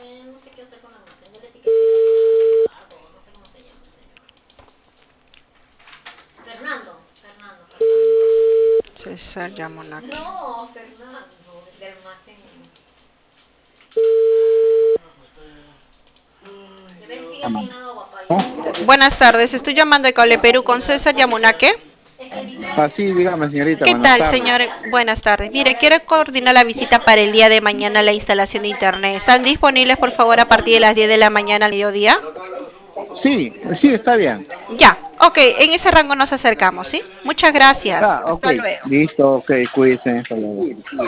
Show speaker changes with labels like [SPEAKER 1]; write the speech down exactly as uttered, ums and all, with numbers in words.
[SPEAKER 1] no sé qué hacer con la almacén. Yo le etiqueté el pago, no sé cómo se llama. Fernando, Fernando, Fernando.
[SPEAKER 2] César Yamonaki.
[SPEAKER 1] No, Fernando, el de almacén. Debe sigue asignado guapayo.
[SPEAKER 2] Buenas tardes, estoy llamando de Cable Perú con César Yamonaki.
[SPEAKER 3] Ah, sí, dígame, señorita,
[SPEAKER 2] ¿Qué
[SPEAKER 3] buenas
[SPEAKER 2] tal,
[SPEAKER 3] tardes.
[SPEAKER 2] señor? Buenas tardes. Mire, quiero coordinar la visita para el día de mañana a la instalación de internet. ¿Están disponibles, por favor, a partir de las diez de la mañana al mediodía?
[SPEAKER 3] Sí, sí, está bien.
[SPEAKER 2] Ya, ok, en ese rango nos acercamos, ¿sí? Muchas gracias.
[SPEAKER 3] Ah, ok,
[SPEAKER 2] Hasta luego.
[SPEAKER 3] listo, ok, cuídense. Hasta luego.